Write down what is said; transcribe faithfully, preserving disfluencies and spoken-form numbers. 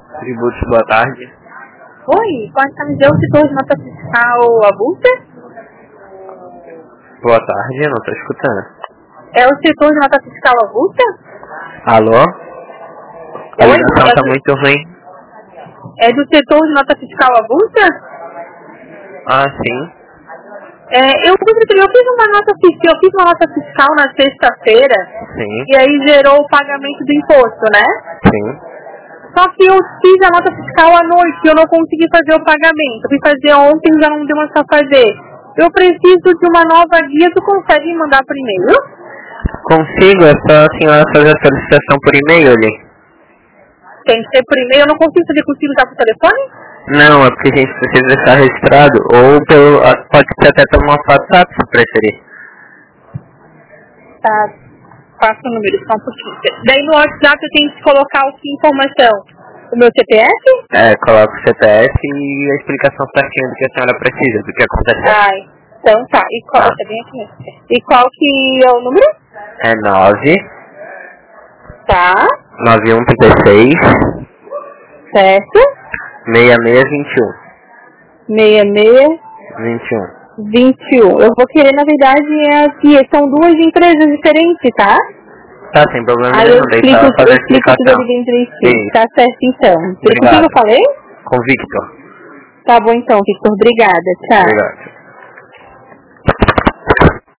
Tributos, boa tarde. Oi, pode estar me dando o setor de nota fiscal avulsa? Boa tarde, eu não estou escutando. É o setor de nota fiscal avulsa? Alô? A Oi, ligação é está do, muito ruim. é do setor de nota fiscal avulsa? Ah, sim. É, eu, eu fiz uma nota fiscal, eu fiz uma nota fiscal na sexta-feira Sim, e aí gerou o pagamento do imposto, né? sim. Só que eu fiz a nota fiscal à noite e eu não consegui fazer o pagamento. Eu fui fazer ontem e já não deu mais pra fazer. Eu preciso de uma nova guia, tu consegue me mandar por e-mail? Consigo, é só a senhora fazer a solicitação por e-mail ali. Tem que ser por e-mail, eu não consigo fazer consigo usar por telefone? Não, é porque a gente precisa deixar registrado, ou pelo, pode ser até pelo nosso WhatsApp, se preferir. Tá, passa o número, só um pouquinho. Daí no WhatsApp eu tenho que colocar o que informação? O meu C P F? É, coloca o C P F e a explicação certinha do que a senhora precisa, do que aconteceu. Ai, então tá. E qual, Tá. tá bem aqui. E qual que é o número? É nove Tá, nove um três seis certo. seis seis vinte e um. seis seis vinte e um. vinte e um. Eu vou querer, na verdade, é aqui. São duas empresas diferentes, tá? Tá, sem problema Aí eu nenhum, deixa explico, ela fazer eu a explico tudo explicação. ali dentro de si. Isso. Tá certo, então. Com quem Obrigado. eu falei? Com Victor. Tá bom, então, Victor. Obrigada. Tchau. Obrigado.